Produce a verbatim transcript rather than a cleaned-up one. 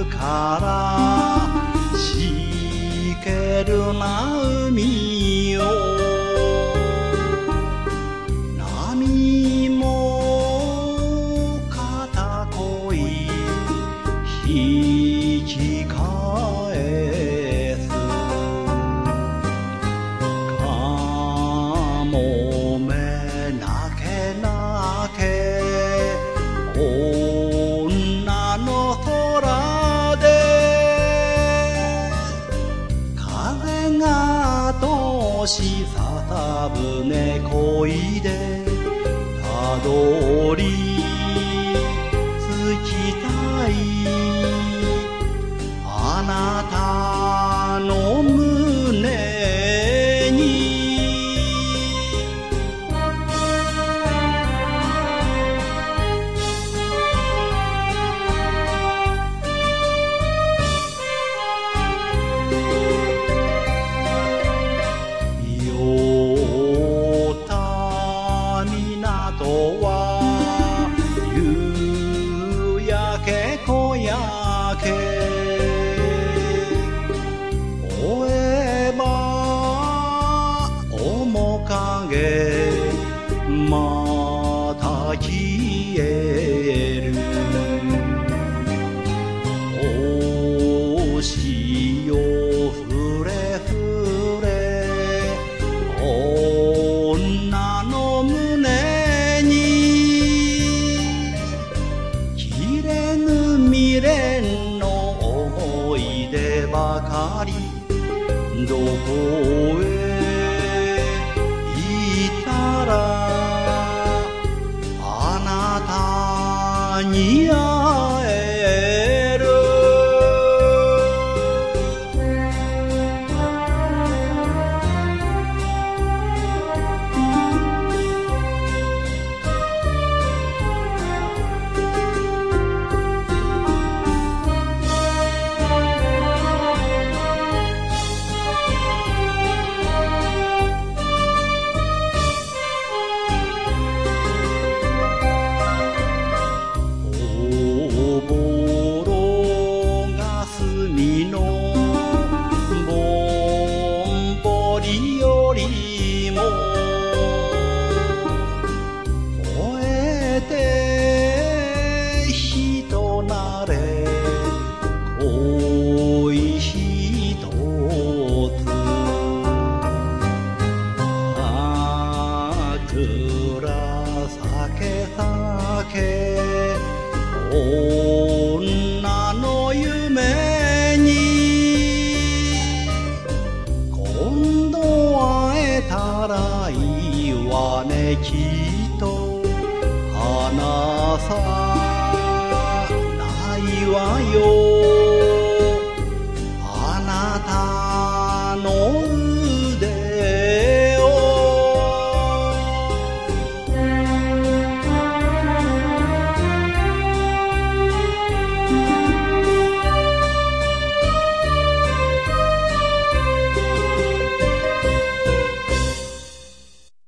からしけるな海よ波も片恋引き返すかもめなけなけ女の空で風が通し笹舟こいでたどり着きたいあなたの胸によた港は夕焼け小焼け追えば面影また消える星よふれふれ女の胸に切れぬ未練の思い出ばかりどこへ行ったらあなたに会えるよりも燃えて人なれ恋ひとつ桜酒酒女の夢に今度会えたらいいわねきっと花さないわよ